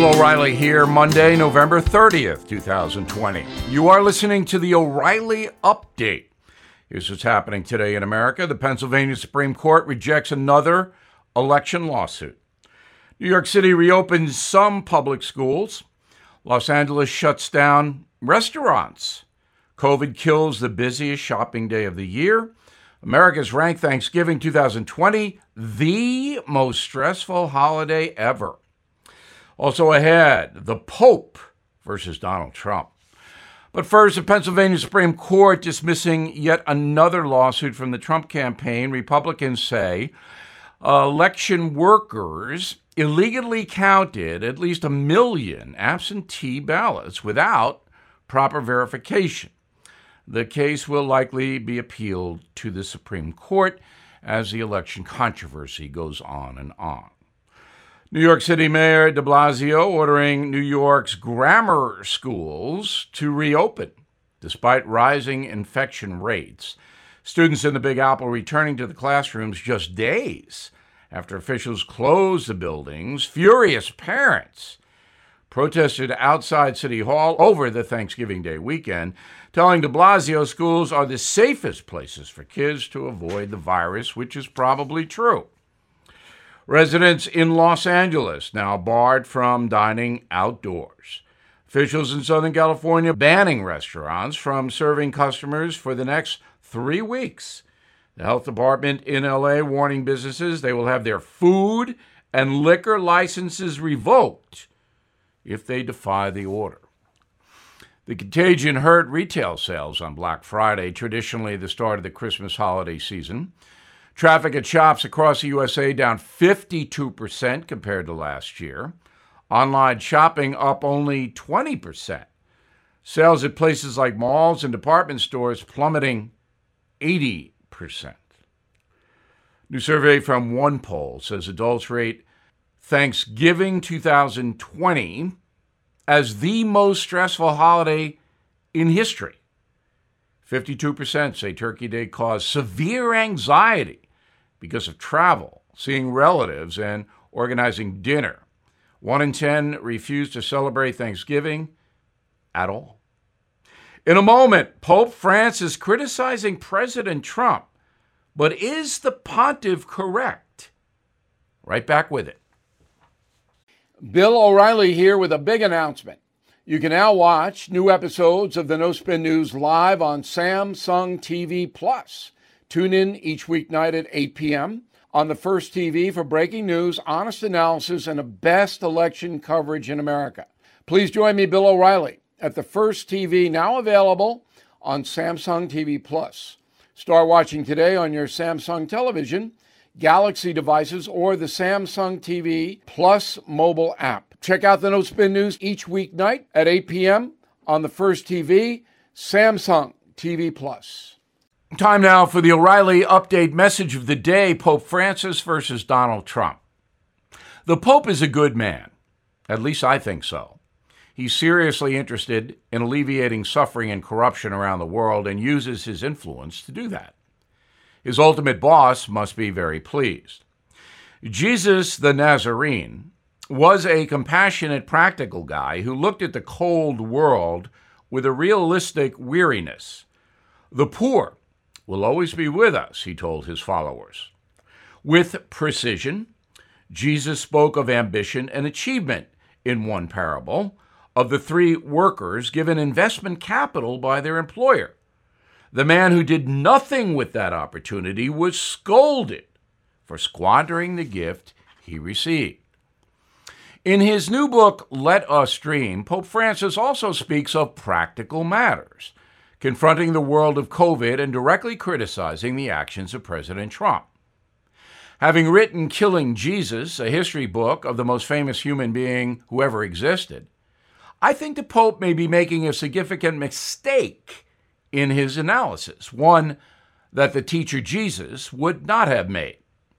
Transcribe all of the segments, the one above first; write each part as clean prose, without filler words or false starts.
Bill O'Reilly here, Monday, November 30th, 2020. You are listening to the O'Reilly Update. Here's what's happening today in America. The Pennsylvania Supreme Court rejects another election lawsuit. New York City reopens some public schools. Los Angeles shuts down restaurants. COVID kills the busiest shopping day of the year. America's ranked Thanksgiving 2020 the most stressful holiday ever. Also ahead, the Pope versus Donald Trump. But first, the Pennsylvania Supreme Court dismissing yet another lawsuit from the Trump campaign. Republicans say election workers illegally counted at least 1 million absentee ballots without proper verification. The case will likely be appealed to the Supreme Court as the election controversy goes on and on. New York City Mayor de Blasio ordering New York's grammar schools to reopen despite rising infection rates. Students in the Big Apple returning to the classrooms just days after officials closed the buildings. Furious parents protested outside City Hall over the Thanksgiving Day weekend, telling de Blasio schools are the safest places for kids to avoid the virus, which is probably true. Residents in Los Angeles now barred from dining outdoors. Officials in Southern California banning restaurants from serving customers for the next 3 weeks. The health department in LA warning businesses they will have their food and liquor licenses revoked if they defy the order. The contagion hurt retail sales on Black Friday, traditionally the start of the Christmas holiday season. Traffic at shops across the USA down 52% compared to last year. Online shopping up only 20%. Sales at places like malls and department stores plummeting 80%. New survey from OnePoll says adults rate Thanksgiving 2020 as the most stressful holiday in history. 52% say Turkey Day caused severe anxiety because of travel, seeing relatives, and organizing dinner. 1 in 10 refused to celebrate Thanksgiving at all. In a moment, Pope Francis criticizing President Trump. But is the pontiff correct? Right back with it. Bill O'Reilly here with a big announcement. You can now watch new episodes of the No Spin News live on Samsung TV Plus. Tune in each weeknight at 8 p.m. on the First TV for breaking news, honest analysis, and the best election coverage in America. Please join me, Bill O'Reilly, at the First TV, now available on Samsung TV Plus. Start watching today on your Samsung television, Galaxy devices, or the Samsung TV Plus mobile app. Check out the No Spin News each weeknight at 8 p.m. on the First TV, Samsung TV Plus. Time now for the O'Reilly Update message of the day, Pope Francis versus Donald Trump. The Pope is a good man. At least I think so. He's seriously interested in alleviating suffering and corruption around the world and uses his influence to do that. His ultimate boss must be very pleased. Jesus the Nazarene was a compassionate, practical guy who looked at the cold world with a realistic weariness. The poor will always be with us, he told his followers. With precision, Jesus spoke of ambition and achievement in one parable of the 3 workers given investment capital by their employer. The man who did nothing with that opportunity was scolded for squandering the gift he received. In his new book, Let Us Dream, Pope Francis also speaks of practical matters, confronting the world of COVID and directly criticizing the actions of President Trump. Having written Killing Jesus, a history book of the most famous human being who ever existed, I think the Pope may be making a significant mistake in his analysis, one that the teacher Jesus would not have made.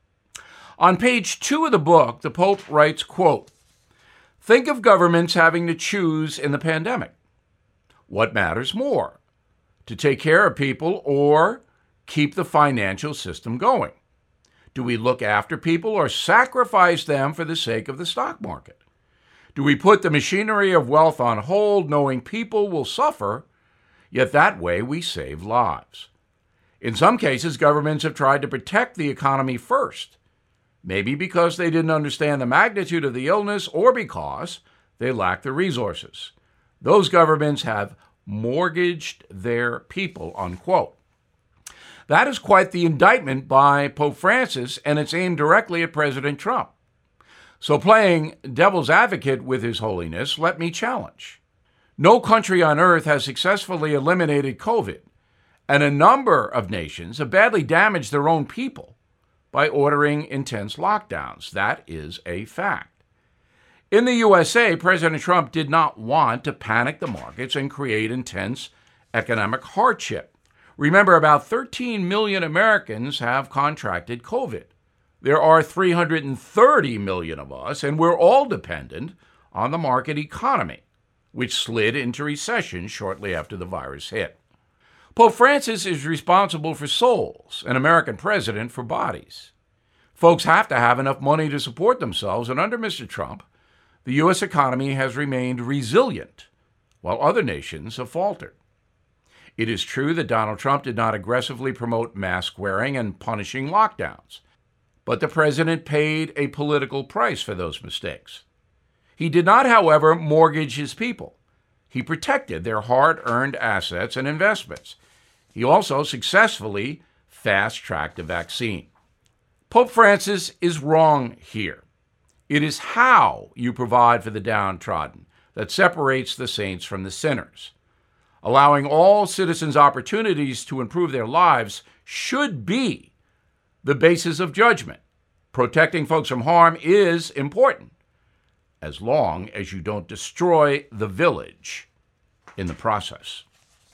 On page 2 of the book, the Pope writes, quote, "Think of governments having to choose in the pandemic. What matters more, to take care of people or keep the financial system going? Do we look after people or sacrifice them for the sake of the stock market? Do we put the machinery of wealth on hold, knowing people will suffer, yet that way we save lives? In some cases, governments have tried to protect the economy first, maybe because they didn't understand the magnitude of the illness or because they lack the resources. Those governments have mortgaged their people, unquote. That is quite the indictment by Pope Francis, and it's aimed directly at President Trump. So playing devil's advocate with His Holiness, let me challenge. No country on earth has successfully eliminated COVID, and a number of nations have badly damaged their own people by ordering intense lockdowns. That is a fact. In the USA, President Trump did not want to panic the markets and create intense economic hardship. Remember, about 13 million Americans have contracted COVID. There are 330 million of us, and we're all dependent on the market economy, which slid into recession shortly after the virus hit. Pope Francis is responsible for souls, an American president for bodies. Folks have to have enough money to support themselves, and under Mr. Trump, the U.S. economy has remained resilient, while other nations have faltered. It is true that Donald Trump did not aggressively promote mask wearing and punishing lockdowns, but the president paid a political price for those mistakes. He did not, however, mortgage his people. He protected their hard-earned assets and investments. He also successfully fast-tracked the vaccine. Pope Francis is wrong here. It is how you provide for the downtrodden that separates the saints from the sinners. Allowing all citizens opportunities to improve their lives should be the basis of judgment. Protecting folks from harm is important, as long as you don't destroy the village in the process.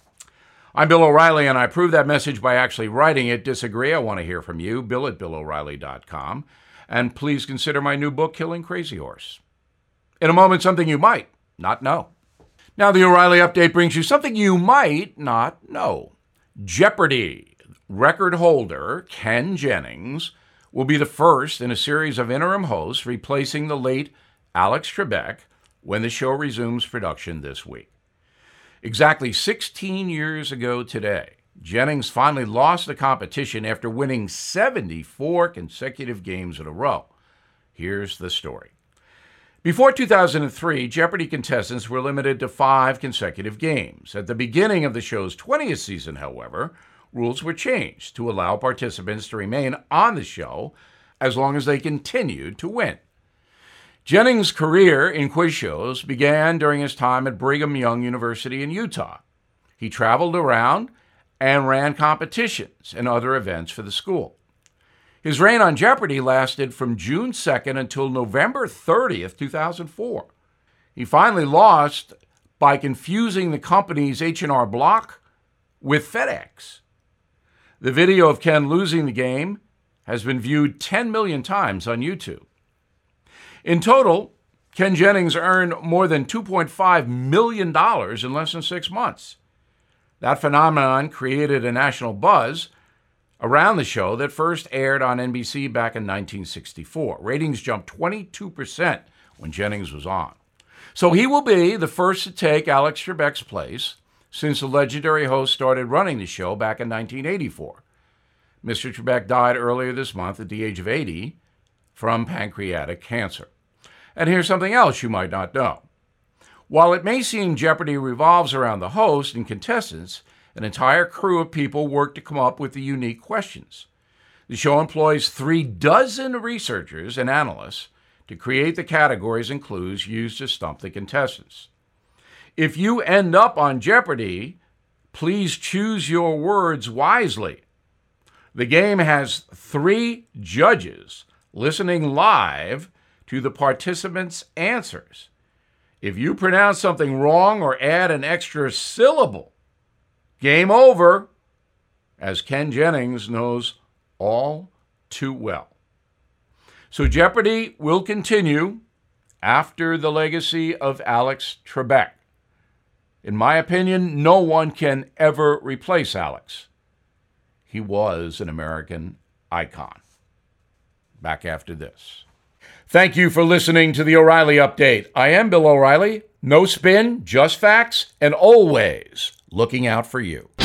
I'm Bill O'Reilly, and I prove that message by actually writing it. Disagree? I want to hear from you. Bill at BillO'Reilly.com. And please consider my new book, Killing Crazy Horse. In a moment, something you might not know. Now, the O'Reilly Update brings you something you might not know. Jeopardy! Record holder Ken Jennings will be the first in a series of interim hosts replacing the late Alex Trebek when the show resumes production this week. Exactly 16 years ago today, Jennings finally lost the competition after winning 74 consecutive games in a row. Here's the story. Before 2003, Jeopardy contestants were limited to 5 consecutive games. At the beginning of the show's 20th season, however, rules were changed to allow participants to remain on the show as long as they continued to win. Jennings' career in quiz shows began during his time at Brigham Young University in Utah. He traveled around and ran competitions and other events for the school. His reign on Jeopardy lasted from June 2nd until November 30th, 2004. He finally lost by confusing the company's H&R Block with FedEx. The video of Ken losing the game has been viewed 10 million times on YouTube. In total, Ken Jennings earned more than $2.5 million in less than 6 months. That phenomenon created a national buzz around the show that first aired on NBC back in 1964. Ratings jumped 22% when Jennings was on. So he will be the first to take Alex Trebek's place since the legendary host started running the show back in 1984. Mr. Trebek died earlier this month at the age of 80 from pancreatic cancer. And here's something else you might not know. While it may seem Jeopardy revolves around the host and contestants, an entire crew of people work to come up with the unique questions. The show employs 36 researchers and analysts to create the categories and clues used to stump the contestants. If you end up on Jeopardy, please choose your words wisely. The game has 3 judges listening live to the participants' answers. If you pronounce something wrong or add an extra syllable, game over, as Ken Jennings knows all too well. So Jeopardy will continue after the legacy of Alex Trebek. In my opinion, no one can ever replace Alex. He was an American icon. Back after this. Thank you for listening to the O'Reilly Update. I am Bill O'Reilly. No spin, just facts, and always looking out for you.